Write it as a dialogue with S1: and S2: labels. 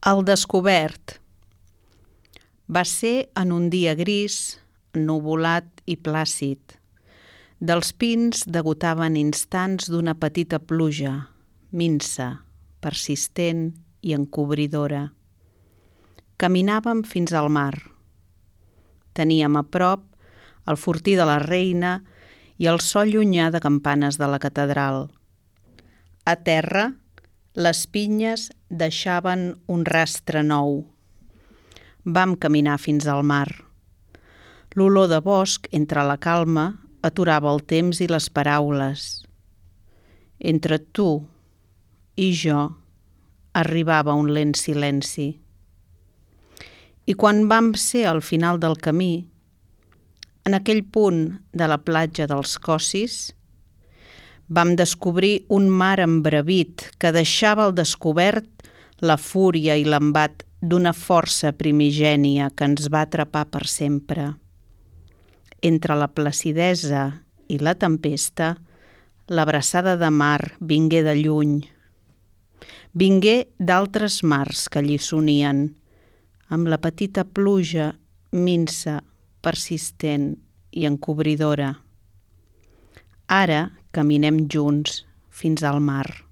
S1: El descobert. Va ser en un dia gris, ennuvolat i plàcid. Dels pins degotaven instants d'una petita pluja, minsa, persistent i encobridora. Caminàvem fins al mar. Teníem a prop el fortí de la Reina i el so llunyà de campanes de la catedral. A terra, les pinyes deixaven un rastre nou. Vam caminar fins al mar. L'olor de bosc entre la calma aturava el temps i les paraules. Entre tu i jo arribava un lent silenci. I quan vam ser al final del camí, en aquell punt de la platja dels Cossis, vam descobrir un mar embravit que deixava al descobert la fúria i l'embat d'una força primigènia que ens va atrapar per sempre. Entre la placidesa i la tempesta, l'abraçada de mar vingué de lluny. Vingué d'altres mars que allí s'unien, amb la petita pluja minsa, persistent i encobridora. Ara caminem junts fins al mar.